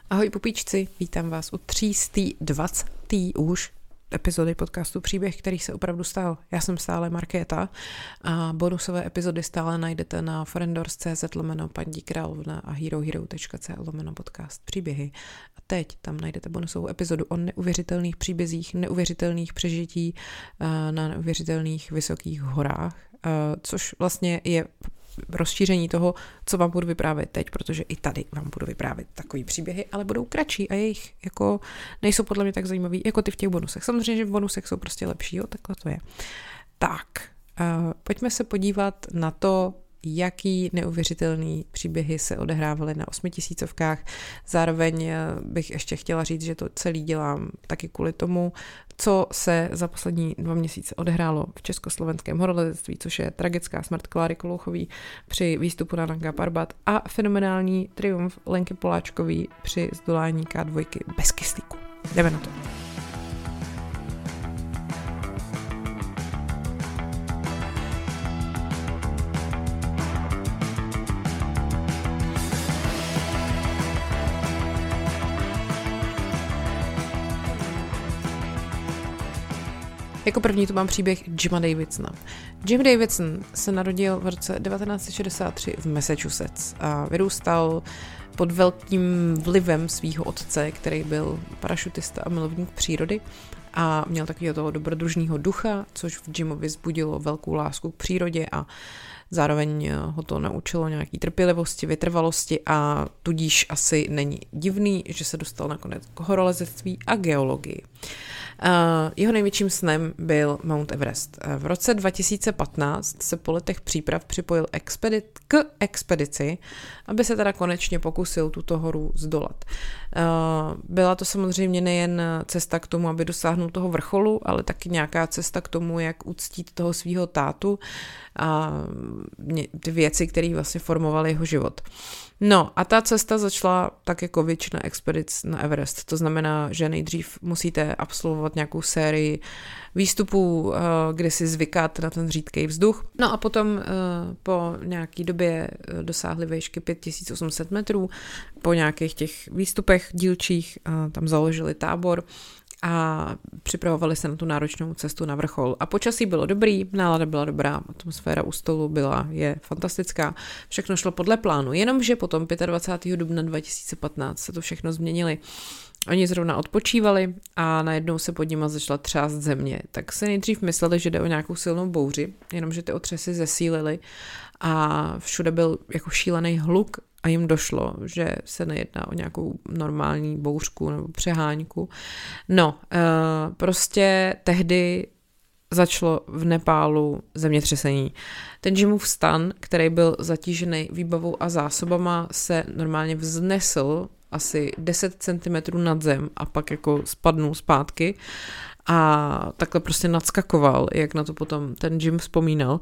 Ahoj pupíčci, vítám vás u 320. už epizody podcastu Příběh, který se opravdu stal. Já jsem stále Markéta a bonusové epizody stále najdete na friendors.cz/Paní královna a herohero.co/podcast příběhy. A teď tam najdete bonusovou epizodu o neuvěřitelných příbězích, neuvěřitelných přežití na neuvěřitelných vysokých horách, což vlastně je rozšíření toho, co vám budu vyprávět teď, protože i tady vám budu vyprávět takový příběhy, ale budou kratší a jejich jako nejsou podle mě tak zajímavý, jako ty v těch bonusech. Samozřejmě, že v bonusech jsou prostě lepší, jo, takhle to je. Tak, pojďme se podívat na to, jaký neuvěřitelný příběhy se odehrávaly na 8000. Zároveň bych ještě chtěla říct, že to celý dělám taky kvůli tomu, co se za poslední 2 měsíce odehrálo v československém horolezectví, což je tragická smrt Kláry Kolouchové při výstupu na Nanga Parbat a fenomenální triumf Lenky Poláčkové při zdolání K2 bez kyslíku. Jdeme na to. Jako první tu mám příběh Jima Davidsona. Jim Davidson se narodil v roce 1963 v Massachusetts a vyrůstal pod velkým vlivem svého otce, který byl parašutista a milovník přírody a měl takového toho dobrodružného ducha, což v Jimovi vzbudilo velkou lásku k přírodě a zároveň ho to naučilo nějaký trpělivosti, vytrvalosti a tudíž asi není divný, že se dostal nakonec k horolezectví a geologii. Jeho největším snem byl Mount Everest. V roce 2015 se po letech příprav připojil k expedici, aby se teda konečně pokusil tuto horu zdolat. Byla to samozřejmě nejen cesta k tomu, aby dosáhnul toho vrcholu, ale taky nějaká cesta k tomu, jak uctít toho svého tátu a ty věci, které vlastně formovaly jeho život. No a ta cesta začala tak jako většina expedic na Everest. To znamená, že nejdřív musíte absolvovat nějakou sérii výstupů, kde si zvykáte na ten řídký vzduch. No a potom po nějaký době dosáhli výšky 5800 metrů. Po nějakých těch výstupech dílčích tam založili tábor a připravovali se na tu náročnou cestu na vrchol. A počasí bylo dobrý, nálada byla dobrá, atmosféra u stolu je fantastická, všechno šlo podle plánu, jenomže potom 25. dubna 2015 se to všechno změnili. Oni zrovna odpočívali a najednou se pod nima začala třást země. Tak se nejdřív mysleli, že jde o nějakou silnou bouři, jenomže ty otřesy zesílily a všude byl jako šílený hluk a jim došlo, že se nejedná o nějakou normální bouřku nebo přeháňku. No, prostě tehdy začalo v Nepálu zemětřesení. Ten Jimův stan, který byl zatížený výbavou a zásobama, se normálně vznesl asi 10 cm nad zem a pak jako spadnul zpátky a takhle prostě nadskakoval, jak na to potom ten Jim vzpomínal.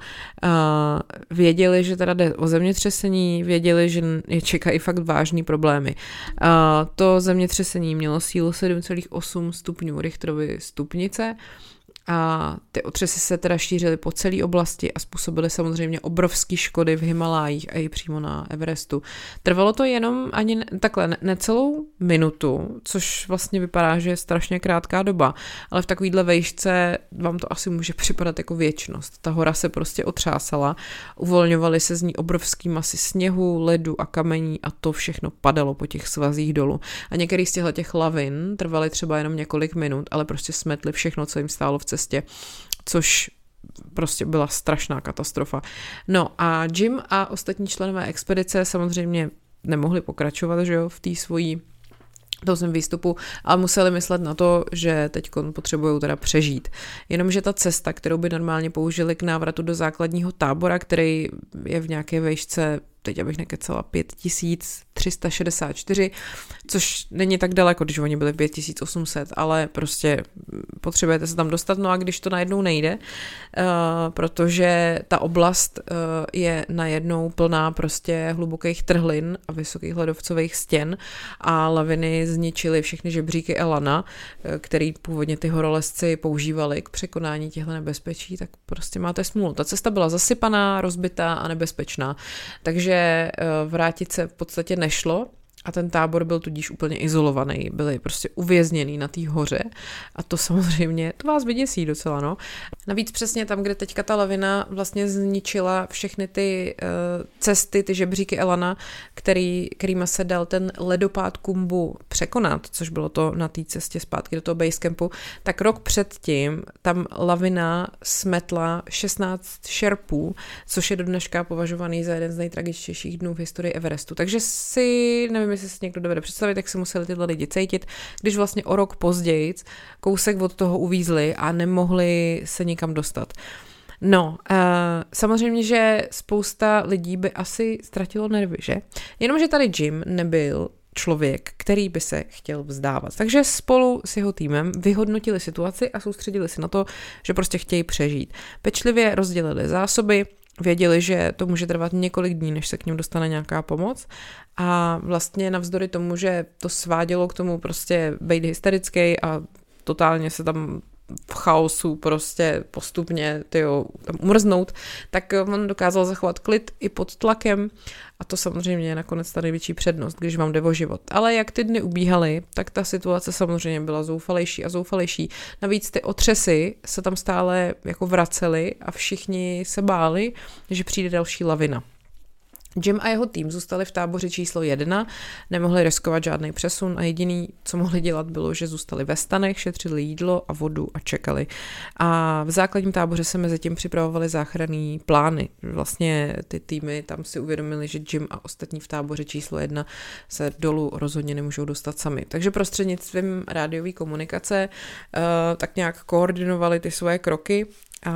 Věděli, že teda jde o zemětřesení, věděli, že je čekají fakt vážný problémy. To zemětřesení mělo sílu 7,8 stupňů Richterovy stupnice a ty otřesy se teda šířily po celé oblasti a způsobily samozřejmě obrovské škody v Himalájích a i přímo na Everestu. Trvalo to jenom ani takhle necelou minutu, což vlastně vypadá, že je strašně krátká doba, ale v takovýhle vejšce vám to asi může připadat jako věčnost. Ta hora se prostě otřásala, uvolňovaly se z ní obrovský masy sněhu, ledu a kamení a to všechno padalo po těch svazích dolů. A některý z těch lavin trvaly třeba jenom několik minut, ale prostě smetly všechno, co jim stálo v cestě, což prostě byla strašná katastrofa. No a Jim a ostatní členové expedice samozřejmě nemohli pokračovat, že jo, v té svojí výstupu, ale museli myslet na to, že teď potřebují teda přežít. Jenomže ta cesta, kterou by normálně použili k návratu do základního tábora, který je v nějaké vejšce, teď abych nekecala, 5364, což není tak daleko, když oni byli 5800, ale prostě potřebujete se tam dostat, no a když to najednou nejde, protože ta oblast je najednou plná prostě hlubokých trhlin a vysokých ledovcových stěn a laviny zničily všechny žebříky Elana, který původně ty horolezci používali k překonání těchto nebezpečí, tak prostě máte smůlu. Ta cesta byla zasypaná, rozbitá a nebezpečná, takže vrátit se v podstatě nešlo a ten tábor byl tudíž úplně izolovaný, byli prostě uvězněný na té hoře a to samozřejmě, to vás vyděsí docela, no. Navíc přesně tam, kde teďka ta lavina vlastně zničila všechny ty cesty, ty žebříky Elana, kterýma se dal ten ledopád Kumbu překonat, což bylo to na té cestě zpátky do toho basecampu, tak rok předtím tam lavina smetla 16 šerpů, což je do dneška považovaný za jeden z nejtragičtějších dnů v historii Everestu. Takže si, nevím, jestli si někdo dovede představit, jak si museli tyhle lidi cítit, když vlastně o rok později kousek od toho uvízli a nemohli se nikam dostat. No, samozřejmě, že spousta lidí by asi ztratilo nervy, že? Jenomže tady Jim nebyl člověk, který by se chtěl vzdávat. Takže spolu s jeho týmem vyhodnotili situaci a soustředili se na to, že prostě chtějí přežít. Pečlivě rozdělili zásoby, věděli, že to může trvat několik dní, než se k ním dostane nějaká pomoc a vlastně navzdory tomu, že to svádělo k tomu prostě být hysterický a totálně se tam v chaosu prostě postupně tam umrznout, tak on dokázal zachovat klid i pod tlakem a to samozřejmě je nakonec ta největší přednost, když vám jde o život. Ale jak ty dny ubíhaly, tak ta situace samozřejmě byla zoufalejší a zoufalejší. Navíc ty otřesy se tam stále jako vracely a všichni se báli, že přijde další lavina. Jim a jeho tým zůstali v táboře číslo 1, nemohli riskovat žádný přesun a jediný, co mohli dělat, bylo, že zůstali ve stanech, šetřili jídlo a vodu a čekali. A v základním táboře se mezi tím připravovaly záchranný plány. Vlastně ty týmy tam si uvědomili, že Jim a ostatní v táboře číslo 1 se dolů rozhodně nemůžou dostat sami. Takže prostřednictvím rádiové komunikace tak nějak koordinovali ty svoje kroky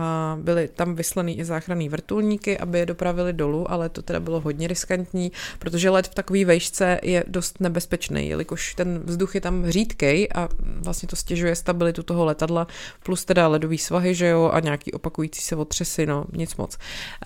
a byly tam vyslaný i záchranný vrtulníky, aby je dopravili dolů, ale to teda bylo hodně riskantní, protože let v takové vejšce je dost nebezpečný, jelikož ten vzduch je tam řídkej a vlastně to stěžuje stabilitu toho letadla, plus teda ledový svahy, že jo, a nějaký opakující se otřesy, no nic moc.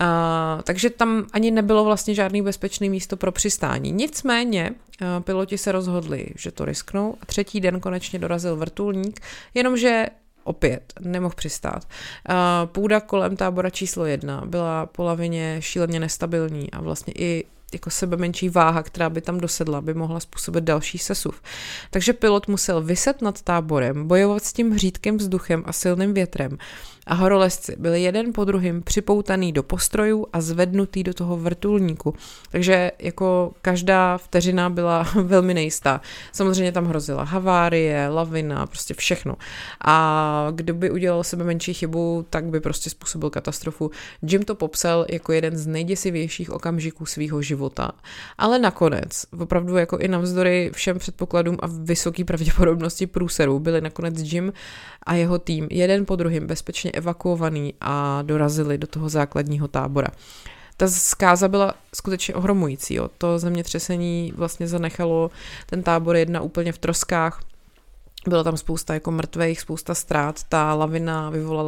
Takže tam ani nebylo vlastně žádný bezpečný místo pro přistání. Nicméně piloti se rozhodli, že to risknou a třetí den konečně dorazil vrtulník, jenomže opět nemohl přistát. Půda kolem tábora číslo 1 byla po lavině šíleně nestabilní a vlastně i jako sebe menší váha, která by tam dosedla, by mohla způsobit další sesuv. Takže pilot musel viset nad táborem, bojovat s tím řídkým vzduchem a silným větrem. A horolezci byli jeden po druhým připoutaný do postrojů a zvednutý do toho vrtulníku. Takže jako každá vteřina byla velmi nejistá. Samozřejmě tam hrozila havárie, lavina, prostě všechno. A kdo by udělal sebe menší chybu, tak by prostě způsobil katastrofu. Jim to popsal jako jeden z nejděsivějších okamžiků svého života. Ale nakonec, opravdu jako i navzdory všem předpokladům a vysoké pravděpodobnosti průserů, byli nakonec Jim a jeho tým jeden po druhým bezpečně evakuovaný a dorazili do toho základního tábora. Ta zkáza byla skutečně ohromující. Jo. To zemětřesení vlastně zanechalo ten tábor 1 úplně v troskách. Bylo tam spousta jako mrtvých, spousta ztrát. Ta lavina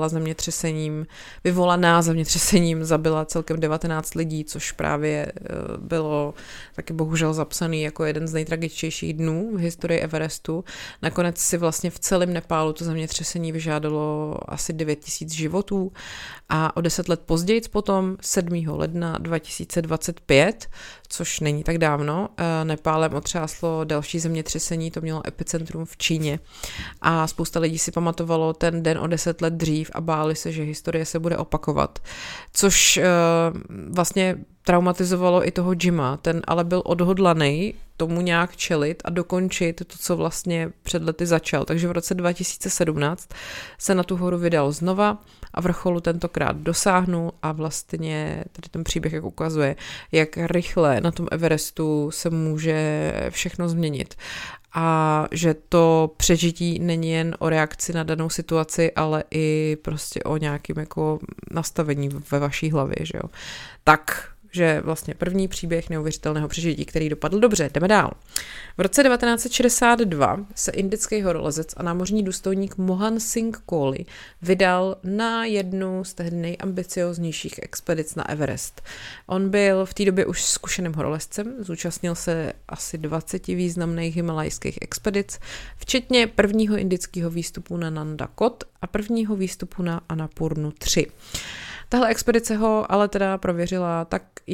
vyvolaná zemětřesením zabila celkem 19 lidí, což právě bylo taky bohužel zapsaný jako jeden z nejtragičtějších dnů v historii Everestu. Nakonec si vlastně v celém Nepálu to zemětřesení vyžádalo asi 9000 životů a o 10 let později potom, 7. ledna 2025, což není tak dávno, Nepálem otřáslo další zemětřesení, to mělo epicentrum v Číně. A spousta lidí si pamatovalo ten den o 10 let dřív a báli se, že historie se bude opakovat. Což vlastně traumatizovalo i toho Jima, ten ale byl odhodlaný tomu nějak čelit a dokončit to, co vlastně před lety začal. Takže v roce 2017 se na tu horu vydal znova a vrcholu tentokrát dosáhnul a vlastně tady ten příběh jak ukazuje, jak rychle na tom Everestu se může všechno změnit. A že to přežití není jen o reakci na danou situaci, ale i prostě o nějakým jako nastavení ve vaší hlavě, že jo. Takže vlastně první příběh neuvěřitelného přežití, který dopadl dobře. Jdeme dál. V roce 1962 se indický horolezec a námořní důstojník Mohan Singh Kohli vydal na jednu z tehdy nejambicioznějších expedic na Everest. On byl v té době už zkušeným horolezcem, zúčastnil se asi 20 významných himalajských expedic, včetně prvního indického výstupu na Nanda Kot a prvního výstupu na Annapurnu 3. Tahle expedice ho ale teda prověřila tak, jak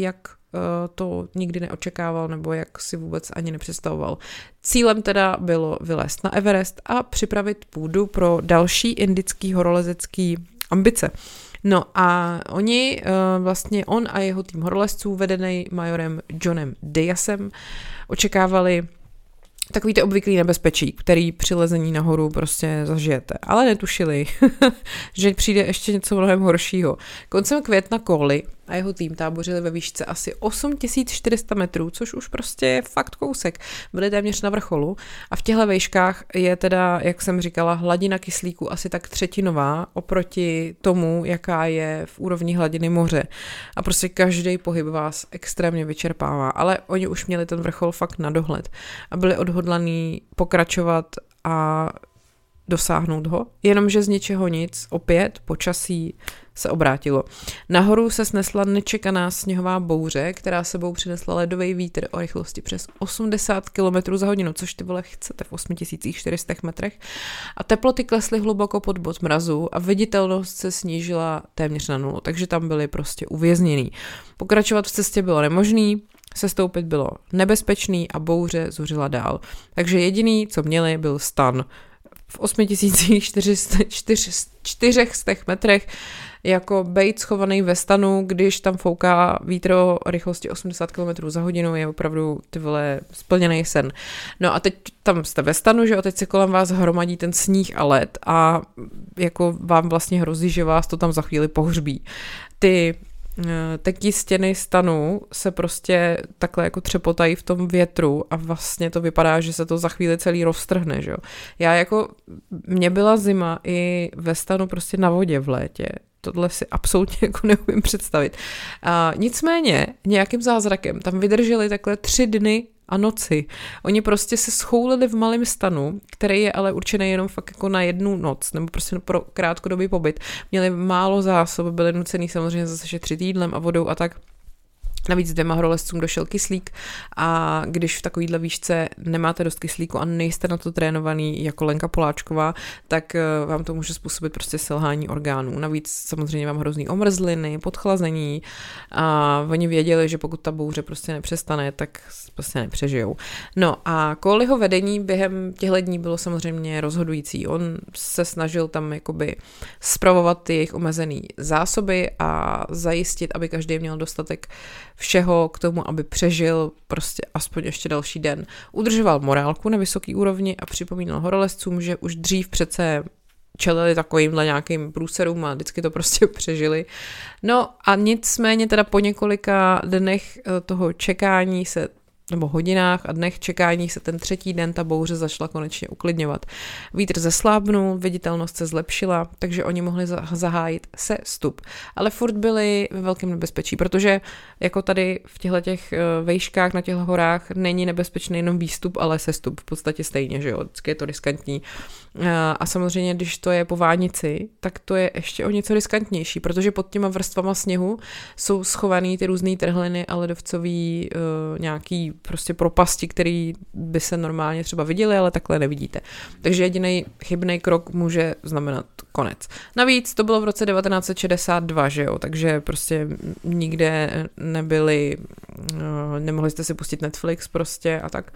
to nikdy neočekával nebo jak si vůbec ani nepředstavoval. Cílem teda bylo vylézt na Everest a připravit půdu pro další indický horolezecký ambice. No a oni, vlastně on a jeho tým horolezců, vedený majorem Johnem Diasem, očekávali takový ty obvyklý nebezpečí, který při lezení nahoru prostě zažijete. Ale netušili, že přijde ještě něco mnohem horšího. Koncem května Cawley a jeho tým tábořili ve výšce asi 8400 metrů, což už prostě je fakt kousek. Byli téměř na vrcholu a v těchto výškách je teda, jak jsem říkala, hladina kyslíku asi tak třetinová oproti tomu, jaká je v úrovni hladiny moře. A prostě každý pohyb vás extrémně vyčerpává. Ale oni už měli ten vrchol fakt na dohled a byli odhodlaní pokračovat a dosáhnout ho, jenomže z ničeho nic, opět počasí se obrátilo. Nahoru se snesla nečekaná sněhová bouře, která sebou přinesla ledový vítr o rychlosti přes 80 km za hodinu, což ty vole chcete v 8400 metrech. A teploty klesly hluboko pod bod mrazu a viditelnost se snížila téměř na nulu, takže tam byli prostě uvězněný. Pokračovat v cestě bylo nemožný, sestoupit bylo nebezpečný a bouře zuřila dál. Takže jediný, co měli, byl stan. V 8400 metrech jako bejt schovaný ve stanu, když tam fouká vítr o rychlosti 80 km za hodinu, je opravdu ty vole splněný sen. No a teď tam jste ve stanu, že jo, teď se kolem vás hromadí ten sníh a led a jako vám vlastně hrozí, že vás to tam za chvíli pohřbí. Ty tenký stěny stanu se prostě takhle jako třepotají v tom větru a vlastně to vypadá, že se to za chvíli celý roztrhne, že jo. Mně byla zima i ve stanu prostě na vodě v létě. Tohle si absolutně jako neumím představit. Nicméně nějakým zázrakem tam vydrželi takhle 3 dny a noci. Oni prostě se schoulili v malém stanu, který je ale určený jenom fakt jako na jednu noc, nebo prostě pro krátkodobý pobyt. Měli málo zásob, byli nucený samozřejmě zase šetřit jídlem a vodou a tak. Navíc 2 horolezcům došel kyslík a když v takovýhle výšce nemáte dost kyslíku a nejste na to trénovaný jako Lenka Poláčková, tak vám to může způsobit prostě selhání orgánů. Navíc samozřejmě vám hrozný omrzliny, podchlazení a oni věděli, že pokud ta bouře prostě nepřestane, tak prostě nepřežijou. No a Cawleyho vedení během těchto dní bylo samozřejmě rozhodující. On se snažil tam jakoby spravovat ty jejich omezený zásoby a zajistit, aby každý měl dostatek všeho k tomu, aby přežil prostě aspoň ještě další den. Udržoval morálku na vysoký úrovni a připomínal horolezcům, že už dřív přece čelili takovýmhle nějakým průserům a vždycky to prostě přežili. No a nicméně teda po několika dnech toho čekání nebo hodinách a dnech čekání se ten 3. den ta bouře začala konečně uklidňovat. Vítr zeslábnul, viditelnost se zlepšila, takže oni mohli zahájit sestup. Ale furt byli ve velkém nebezpečí, protože jako tady v těchto vejškách na těchto horách není nebezpečný jenom výstup, ale sestup v podstatě stejně, že jo, vždycky je to riskantní. A samozřejmě, když to je po vánici, tak to je ještě o něco riskantnější, protože pod těma vrstvama sněhu jsou schovaný ty různý trhliny a ledovcový nějaký prostě propasti, který by se normálně třeba viděli, ale takhle nevidíte. Takže jediný chybný krok může znamenat konec. Navíc to bylo v roce 1962, že jo, takže prostě nikde nemohli jste si pustit Netflix prostě a tak.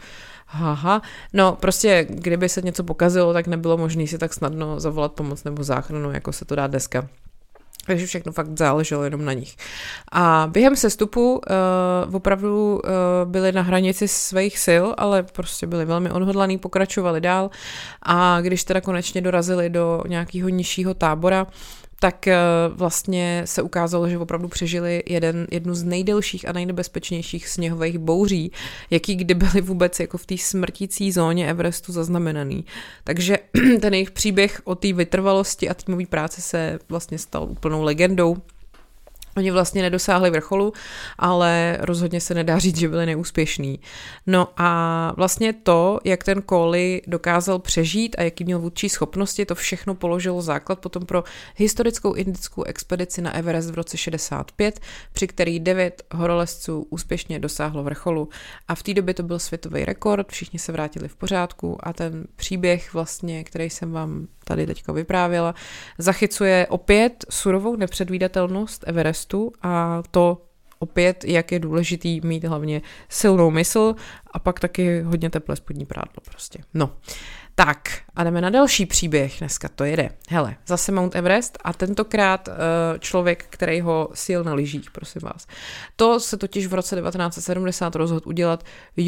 No prostě, kdyby se něco pokazilo, tak nebylo možné si tak snadno zavolat pomoc nebo záchranu, jako se to dá dneska. Takže všechno fakt záleželo jenom na nich. A během sestupu opravdu byli na hranici svých sil, ale prostě byli velmi odhodlaní, pokračovali dál a když teda konečně dorazili do nějakého nižšího tábora, tak vlastně se ukázalo, že opravdu přežili jednu z nejdelších a nejnebezpečnějších sněhových bouří, jaký kdy byly vůbec jako v té smrtící zóně Everestu zaznamenaný. Takže ten jejich příběh o té vytrvalosti a týmové práci se vlastně stal úplnou legendou. Oni vlastně nedosáhli vrcholu, ale rozhodně se nedá říct, že byli neúspěšní. No a vlastně to, jak ten Cawley dokázal přežít a jaký měl vůdčí schopnosti, to všechno položilo základ potom pro historickou indickou expedici na Everest v roce 65, při který 9 horolezců úspěšně dosáhlo vrcholu. A v té době to byl světový rekord, všichni se vrátili v pořádku a ten příběh vlastně, který jsem vám tady teďka vyprávěla, zachycuje opět surovou nepředvídatelnost Everestu a to opět, jak je důležitý mít hlavně silnou mysl a pak taky hodně teplé spodní prádlo prostě. No, tak a jdeme na další příběh, dneska to jede. Hele, zase Mount Everest a tentokrát člověk, který ho sjel na lyžích, prosím vás. To se totiž v roce 1970 rozhodl udělat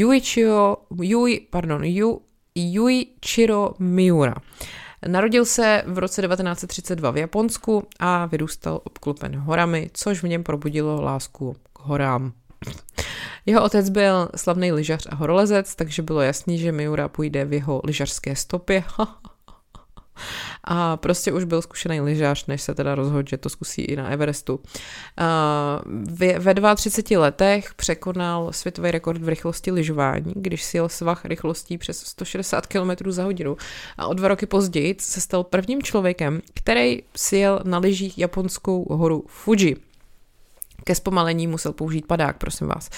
Yuichiro Miura. Narodil se v roce 1932 v Japonsku a vyrůstal obklopen horami, což v něm probudilo lásku k horám. Jeho otec byl slavný lyžař a horolezec, takže bylo jasný, že Miura půjde v jeho lyžařské stopě. A prostě už byl zkušený lyžař, než se teda rozhodl, že to zkusí i na Everestu. Ve 32 letech překonal světový rekord v rychlosti lyžování, když sjel svah rychlostí přes 160 km za hodinu. A o 2 roky později se stal prvním člověkem, který sjel na lyžích japonskou horu Fuji. Ke zpomalení musel použít padák, prosím vás.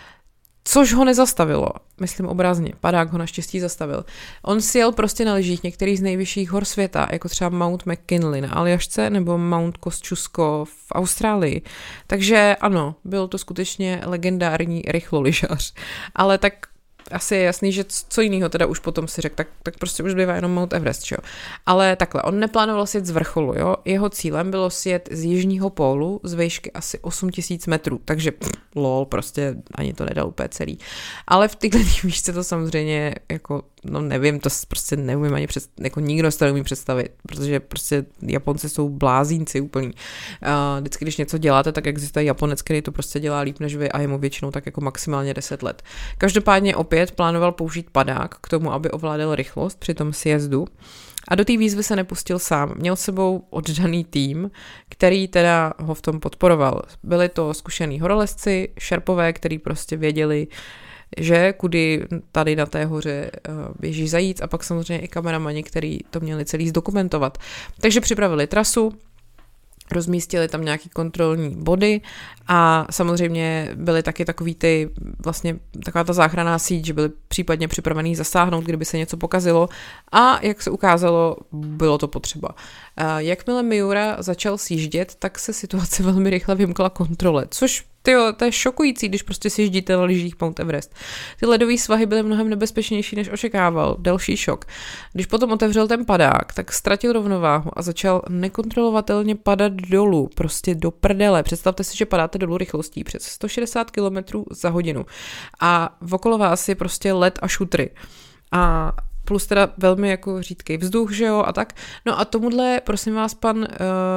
Což ho nezastavilo, myslím obrazně, padák ho naštěstí zastavil. On sjel prostě na lyžích některých z nejvyšších hor světa, jako třeba Mount McKinley na Aljašce nebo Mount Kosciuszko v Austrálii. Takže ano, byl to skutečně legendární rychlolyžař. Ale tak asi je jasný, že co jiného teda už potom si řekl, tak prostě už zbývá jenom Mount Everest, jo. Ale takhle, on neplánoval sjet z vrcholu, jo. Jeho cílem bylo sjet z jižního pólu z výšky asi 8000 metrů, takže lol, prostě ani to nedal úplně celý. Ale v této výšce to samozřejmě jako, no nevím, to prostě neumím ani jako nikdo si to neumí představit, protože prostě Japonci jsou blázínci úplný. Vždycky, když něco děláte, tak existuje Japonec, který to prostě dělá líp než vy a je mu většinou tak jako maximálně 10 let. Každopádně opět plánoval použít padák k tomu, aby ovládal rychlost při tom sjezdu. A do té výzvy se nepustil sám. Měl s sebou oddaný tým, který teda ho v tom podporoval. Byli to zkušený horolezci, šerpové, který prostě věděli, že kudy tady na té hoře běží zajíc a pak samozřejmě i kameramani, který to měli celý zdokumentovat. Takže připravili trasu, rozmístili tam nějaký kontrolní body a samozřejmě byly taky takový ty, vlastně taková ta záchranná síť, že byli případně připravený zasáhnout, kdyby se něco pokazilo a jak se ukázalo, bylo to potřeba. Jakmile Miura začal sjíždět, tak se situace velmi rychle vymkla kontrole, což to je šokující, když prostě sjíždíte na lyžích Mount Everest. Ty ledové svahy byly mnohem nebezpečnější, než očekával. Další šok. Když potom otevřel ten padák, tak ztratil rovnováhu a začal nekontrolovatelně padat dolů, prostě do prdele. Představte si, že padáte dolů rychlostí přes 160 km za hodinu a okolo vás je prostě led a šutry. A plus teda velmi jako řídkej vzduch, že jo, a tak. No a tomuhle, prosím vás, pan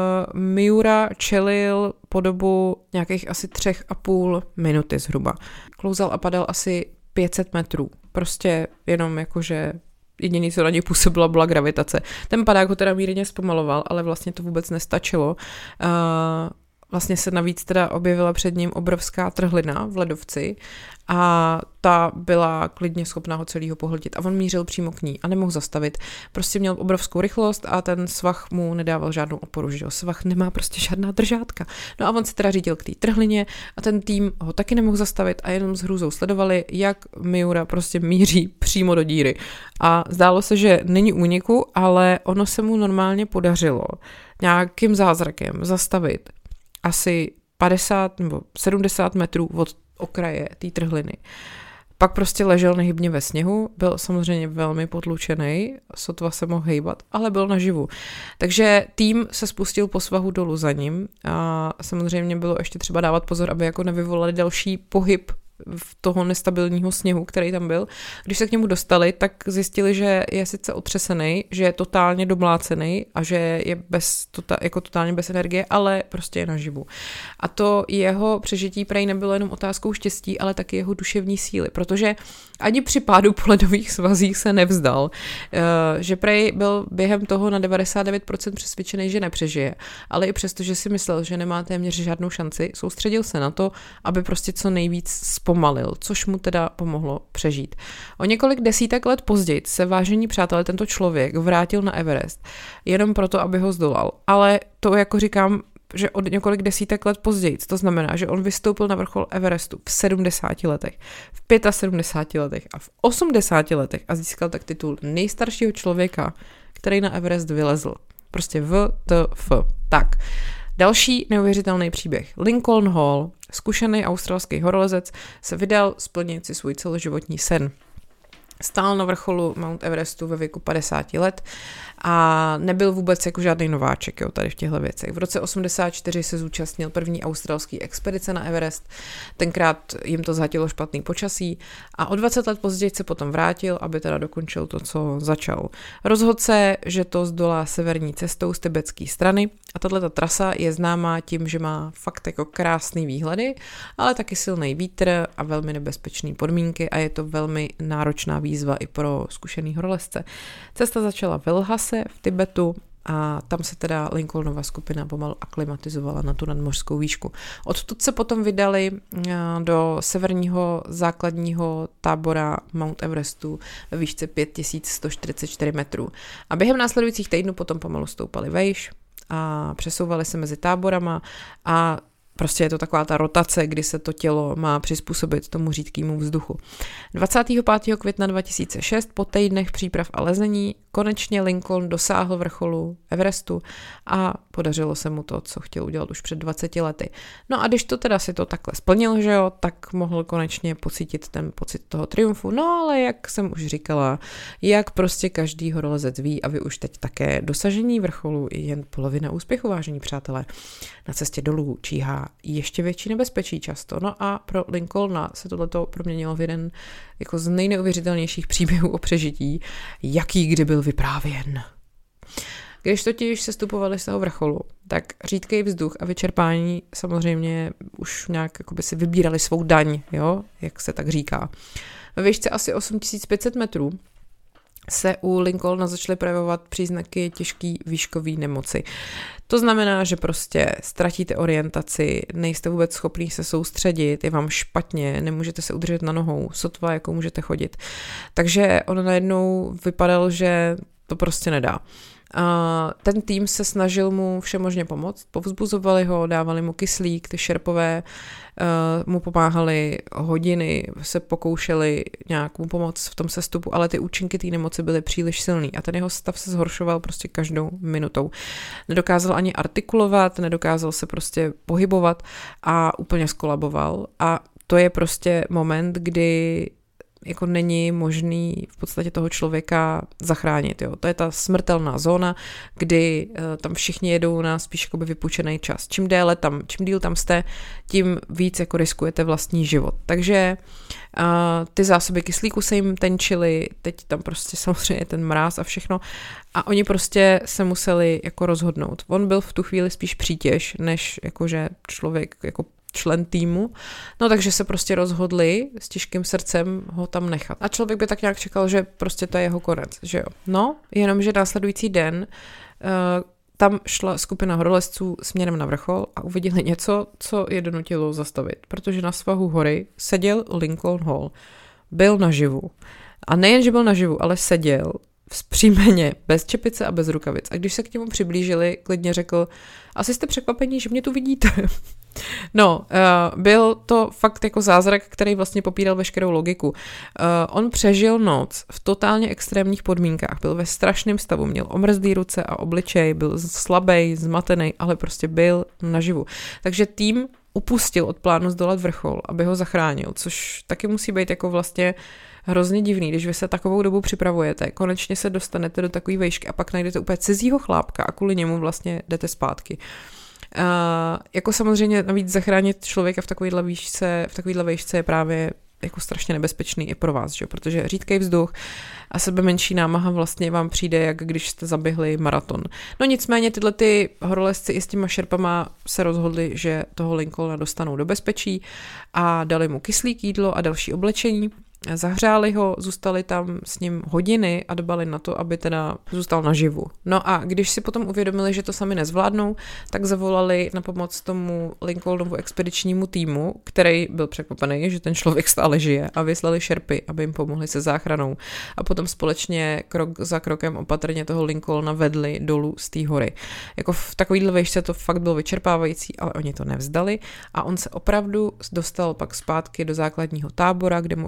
Miura čelil po dobu nějakých asi 3,5 minuty zhruba. Klouzal a padal asi 500 metrů. Prostě jenom jakože jediný, co na něj působila, byla gravitace. Ten padák ho teda mírně zpomaloval, ale vlastně to vůbec nestačilo. Vlastně se navíc teda objevila před ním obrovská trhlina v ledovci a ta byla klidně schopná ho celýho pohltit a on mířil přímo k ní a nemohl zastavit. Prostě měl obrovskou rychlost a ten svah mu nedával žádnou oporu, že jo. Svah nemá prostě žádná držátka. No a on se teda řídil k té trhlině a ten tým ho taky nemohl zastavit a jenom s hrůzou sledovali, jak Miura prostě míří přímo do díry. A zdálo se, že není úniku, ale ono se mu normálně podařilo nějakým zázrakem zastavit asi 50 nebo 70 metrů od okraje té trhliny. Pak prostě ležel nehybně ve sněhu, byl samozřejmě velmi potlučený, sotva se mohl hejbat, ale byl naživu. Takže tým se spustil po svahu dolů za ním a samozřejmě bylo ještě třeba dávat pozor, aby jako nevyvolali další pohyb v toho nestabilního sněhu, který tam byl. Když se k němu dostali, tak zjistili, že je sice otřesený, že je totálně domlácený a že je jako totálně bez energie, ale prostě je naživu. A to jeho přežití prej nebylo jenom otázkou štěstí, ale taky jeho duševní síly, protože ani při pádu po ledových svazích se nevzdal, že prej byl během toho na 99% přesvědčený, že nepřežije, ale i přesto, že si myslel, že nemá téměř žádnou šanci, soustředil se na to, aby prostě co nejvíc zpomalil, což mu teda pomohlo přežít. O několik desítek let později se, vážení přátelé, tento člověk vrátil na Everest jenom proto, aby ho zdolal. Ale to, jako říkám, že od několik desítek let později, to znamená, že on vystoupil na vrchol Everestu v 70 letech, v 75 letech a v 80 letech a získal tak titul nejstaršího člověka, který na Everest vylezl. Prostě WTF. Tak. Další neuvěřitelný příběh. Lincoln Hall, Zkušený australský horolezec se vydal splnit si svůj celoživotní sen. Stál na vrcholu Mount Everestu ve věku 50 let a nebyl vůbec jako žádný nováček, jo, tady v těchto věcech. V roce 84 se zúčastnil první australský expedice na Everest, tenkrát jim to zhatilo špatný počasí a o 20 let později se potom vrátil, aby teda dokončil to, co začal. Rozhodl se, že to zdolá severní cestou z tibetské strany a tato trasa je známá tím, že má fakt jako krásný výhledy, ale taky silný vítr a velmi nebezpečné podmínky a je to velmi náročná výzva i pro zkušený horolezce. Cesta začala v Lhase v Tibetu a tam se teda Lincolnova skupina pomalu aklimatizovala na tu nadmořskou výšku. Odtud se potom vydali do severního základního tábora Mount Everestu ve výšce 5144 metrů. A během následujících týdnů potom pomalu stoupali vejš a přesouvali se mezi táborama a prostě je to taková ta rotace, kdy se to tělo má přizpůsobit tomu řídkému vzduchu. 25. května 2006 po týdnech příprav a lezení konečně Lincoln dosáhl vrcholu Everestu a podařilo se mu to, co chtěl udělat už před 20 lety. No a když to teda si to takhle splnil, že jo, tak mohl konečně pocítit ten pocit toho triumfu. No ale jak jsem už říkala, jak prostě každý horolezec ví a vy už teď také, dosažení vrcholu je jen polovina úspěchu, vážení přátelé. Na cestě dolů číhá ještě větší nebezpečí často. No a pro Lincolna se tohleto proměnilo v jeden jako z nejneuvěřitelnějších příběhů o přežití, jaký kdy byl vyprávěn. Když totiž se stupovali z toho vrcholu, tak řídký vzduch a vyčerpání samozřejmě už nějak jakoby si vybírali svou daň, jo, jak se tak říká. Ve výšce asi 8500 metrů se u Lincolna začaly projevovat příznaky těžké výškové nemoci. To znamená, že prostě ztratíte orientaci, nejste vůbec schopný se soustředit, je vám špatně, nemůžete se udržet na nohou, sotva jako můžete chodit. Takže on najednou vypadal, že to prostě nedá. A ten tým se snažil mu všemožně pomoct, povzbuzovali ho, dávali mu kyslík, ty šerpové mu pomáhali hodiny, se pokoušeli nějak mu pomoct v tom sestupu, ale ty účinky té nemoci byly příliš silný a ten jeho stav se zhoršoval prostě každou minutou. Nedokázal ani artikulovat, nedokázal se prostě pohybovat a úplně skolaboval a to je prostě moment, kdy jako není možný v podstatě toho člověka zachránit. Jo. To je ta smrtelná zóna, kdy tam všichni jedou na spíš jakoby vypučený čas. Čím díl tam jste, tím víc jako riskujete vlastní život. Takže ty zásoby kyslíku se jim tenčily, teď tam prostě samozřejmě ten mráz a všechno a oni prostě se museli jako rozhodnout. On byl v tu chvíli spíš přítěž, než jakože člověk jako člen týmu, no takže se prostě rozhodli s těžkým srdcem ho tam nechat. A člověk by tak nějak čekal, že prostě to je jeho konec, že jo. No, jenomže následující den tam šla skupina horolezců směrem na vrchol a uviděli něco, co je donutilo zastavit, protože na svahu hory seděl Lincoln Hall. Byl naživu. A nejen, že byl naživu, ale seděl vzpřímeně, bez čepice a bez rukavic. A když se k němu přiblížili, klidně řekl, asi jste překvapení, že mě tu vidíte. No, byl to fakt jako zázrak, který vlastně popíral veškerou logiku. On přežil noc v totálně extrémních podmínkách, byl ve strašném stavu, měl omrzlý ruce a obličej, byl slabý, zmatený, ale prostě byl naživu. Takže tým upustil od plánu zdolat vrchol, aby ho zachránil, což taky musí být jako vlastně hrozně divný, když vy se takovou dobu připravujete, konečně se dostanete do takové vejšky a pak najdete úplně cizího chlápka a kvůli němu vlastně jdete zpátky. Jako samozřejmě navíc zachránit člověka v takovéhle výšce je právě jako strašně nebezpečný i pro vás, že? Protože řídký vzduch a sebe menší námaha vlastně vám přijde, jak když jste zaběhli maraton. No nicméně tyhle ty horolezci i s těma šerpama se rozhodli, že toho Lincolna dostanou do bezpečí a dali mu kyslík, jídlo a další oblečení. Zahřáli ho, zůstali tam s ním hodiny a dbali na to, aby teda zůstal naživu. No a když si potom uvědomili, že to sami nezvládnou, tak zavolali na pomoc tomu Lincolnovu expedičnímu týmu, který byl překvapený, že ten člověk stále žije a vyslali šerpy, aby jim pomohli se záchranou. A potom společně krok za krokem opatrně toho Lincolna vedli dolů z té hory. Jako v takovýhle výšce to fakt bylo vyčerpávající, ale oni to nevzdali a on se opravdu dostal pak zpátky do základního tábora, kde mu ošetřili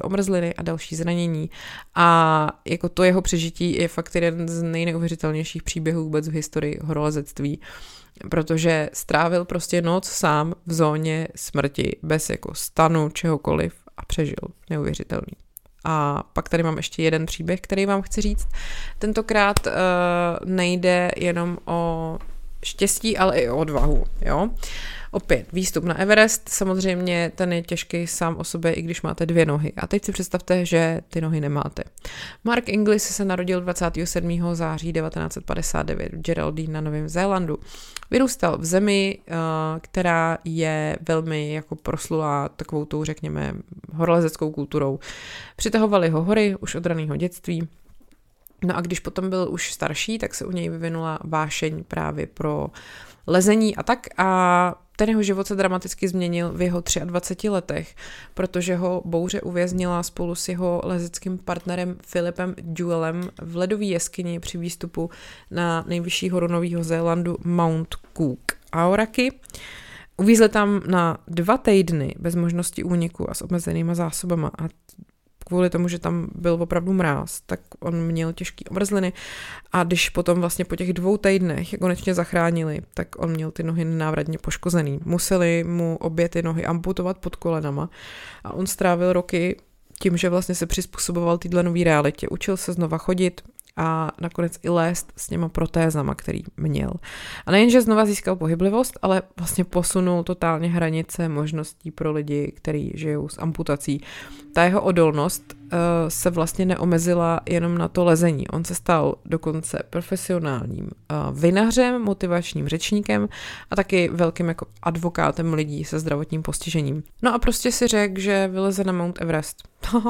způsobily omrzliny a další zranění a jako to jeho přežití je fakt jeden z nejneuvěřitelnějších příběhů vůbec v historii horolezectví, protože strávil prostě noc sám v zóně smrti, bez jako stanu, čehokoliv a přežil. Neuvěřitelný. A pak tady mám ještě jeden příběh, který vám chci říct. Tentokrát nejde jenom o štěstí, ale i o odvahu, jo. Opět výstup na Everest, samozřejmě ten je těžký sám o sobě, i když máte 2 nohy. A teď si představte, že ty nohy nemáte. Mark Inglis se narodil 27. září 1959 v Geraldine na Novém Zélandu. Vyrůstal v zemi, která je velmi jako proslulá takovou tou, řekněme, horolezeckou kulturou. Přitahovaly ho hory už od raného dětství. No a když potom byl už starší, tak se u něj vyvinula vášeň právě pro lezení a tak a ten jeho život se dramaticky změnil v jeho 23 letech, protože ho bouře uvěznila spolu s jeho lezeckým partnerem Philipem Jewellem v ledové jeskyni při výstupu na nejvyšší horu Nového Zélandu Mount Cook Aoraki. Uvízli tam na 2 týdny bez možnosti úniku a s omezenýma zásobama a kvůli tomu, že tam byl opravdu mráz, tak on měl těžký omrzliny a když potom vlastně po těch 2 týdnech je konečně zachránili, tak on měl ty nohy nenávratně poškozený. Museli mu obě ty nohy amputovat pod kolenama a on strávil roky tím, že vlastně se přizpůsoboval téhle nový realitě. Učil se znova chodit a nakonec i lézt s těma protézama, který měl. A nejenže znova získal pohyblivost, ale vlastně posunul totálně hranice možností pro lidi, kteří žijou s amputací. Ta jeho odolnost se vlastně neomezila jenom na to lezení. On se stal dokonce profesionálním vinařem, motivačním řečníkem a taky velkým jako advokátem lidí se zdravotním postižením. No a prostě si řekl, že vyleze na Mount Everest.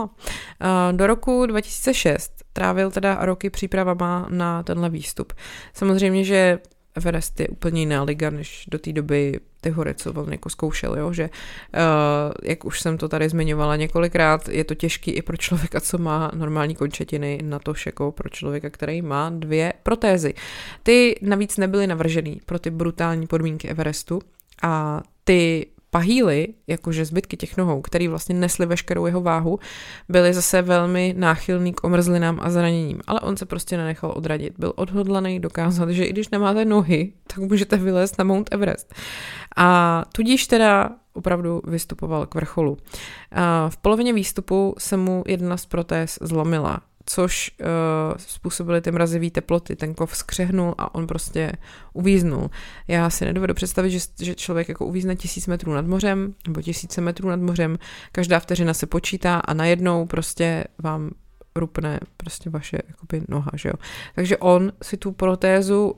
Do roku 2006 trávil teda roky přípravama na tenhle výstup. Samozřejmě, že Everest je úplně jiná liga, než do té doby ty hory, co on jako zkoušel, jo? Že jak už jsem to tady zmiňovala několikrát, je to těžký i pro člověka, co má normální končetiny, natož jako pro člověka, který má 2 protézy. Ty navíc nebyly navržený pro ty brutální podmínky Everestu a ty pahýly, jakože zbytky těch nohou, který vlastně nesly veškerou jeho váhu, byly zase velmi náchylný k omrzlinám a zraněním, ale on se prostě nenechal odradit. Byl odhodlaný dokázat, že i když nemáte nohy, tak můžete vylézt na Mount Everest. A tudíž teda opravdu vystupoval k vrcholu. V polovině výstupu se mu jedna z protéz zlomila, což způsobily ty mrazivý teploty, ten kov skřehnul a on prostě uvíznul. Já si nedovedu představit, že člověk jako uvízne 1000 metrů nad mořem, nebo 1000 metrů nad mořem, každá vteřina se počítá a najednou prostě vám rupne prostě vaše jakoby noha, že jo. Takže on si tu protézu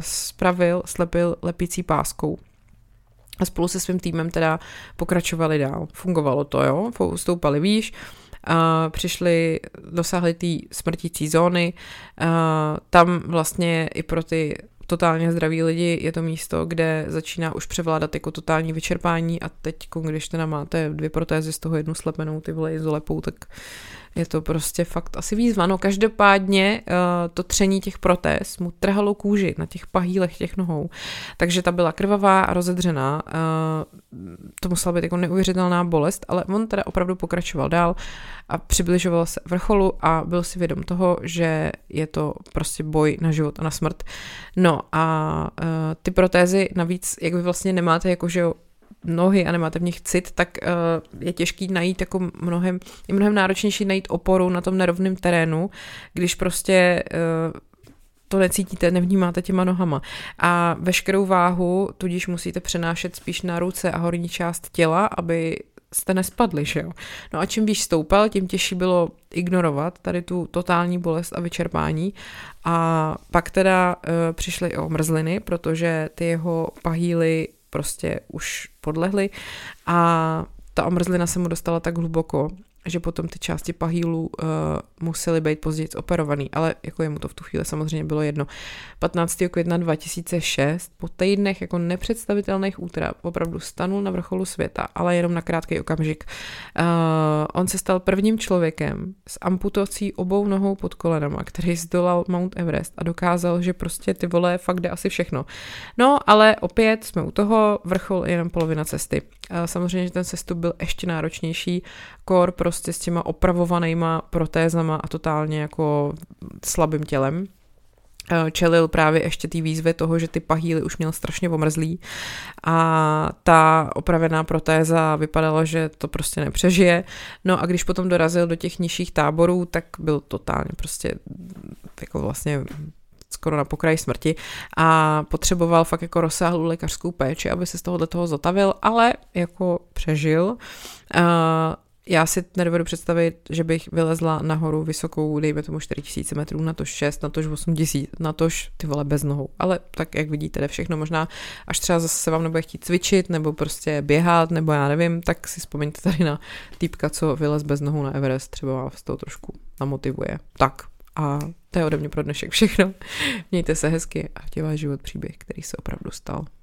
slepil lepící páskou. A spolu se svým týmem teda pokračovali dál. Fungovalo to, jo, stoupali výš, dosáhli té smrtící zóny, tam vlastně i pro ty totálně zdraví lidi je to místo, kde začíná už převládat jako totální vyčerpání a teď, když teda máte 2 protézy, z toho jednu slepenou, ty vole izolepou, tak je to prostě fakt asi výzva. No každopádně to tření těch protéz mu trhalo kůži na těch pahýlech těch nohou, takže ta byla krvavá a rozedřená. To musela být jako neuvěřitelná bolest, ale on teda opravdu pokračoval dál a přibližoval se vrcholu a byl si vědom toho, že je to prostě boj na život a na smrt. No a ty protézy navíc, jak vy vlastně nemáte jakože nohy a nemáte v nich cit, tak je těžký najít jako je mnohem náročnější najít oporu na tom nerovném terénu, když prostě to necítíte, nevnímáte těma nohama. A veškerou váhu tudíž musíte přenášet spíš na ruce a horní část těla, aby jste nespadli, že jo. No a čím výš stoupal, tím těžší bylo ignorovat tady tu totální bolest a vyčerpání. A pak teda přišly i omrzliny, protože ty jeho pahýly prostě už podlehly a ta omrzlina se mu dostala tak hluboko, že potom ty části pahýlů musely být později operovaný, ale jako jemu to v tu chvíli samozřejmě bylo jedno. 15. května 2006 po týdnech jako nepředstavitelných útrap opravdu stanul na vrcholu světa, ale jenom na krátký okamžik. On se stal prvním člověkem s amputací obou nohou pod kolenama, který zdolal Mount Everest a dokázal, že prostě ty vole fakt jde asi všechno. No, ale opět jsme u toho, vrchol je jenom polovina cesty. Samozřejmě, že ten cestup byl ještě náročnější hardcore, prostě s těma opravovanýma protézama a totálně jako slabým tělem. Čelil právě ještě té výzvy toho, že ty pahýly už měl strašně omrzlý a ta opravená protéza vypadala, že to prostě nepřežije. No a když potom dorazil do těch nižších táborů, tak byl totálně prostě jako vlastně skoro na pokraji smrti a potřeboval fakt jako rozsáhlou lékařskou péči, aby se z toho zotavil, ale jako přežil. Já si nedovedu představit, že bych vylezla nahoru vysokou, dejme tomu 4000 metrů, natož 6, natož 8000, natož ty vole bez nohou. Ale tak, jak vidíte, jde všechno možná, až třeba zase se vám nebude chtít cvičit, nebo prostě běhat, nebo já nevím, tak si vzpomeňte tady na týpka, co vylez bez nohou na Everest, třeba vás to trošku namotivuje. Tak a to je ode mě pro dnešek všechno. Mějte se hezky a chtěl váš život příběh, který se opravdu stal.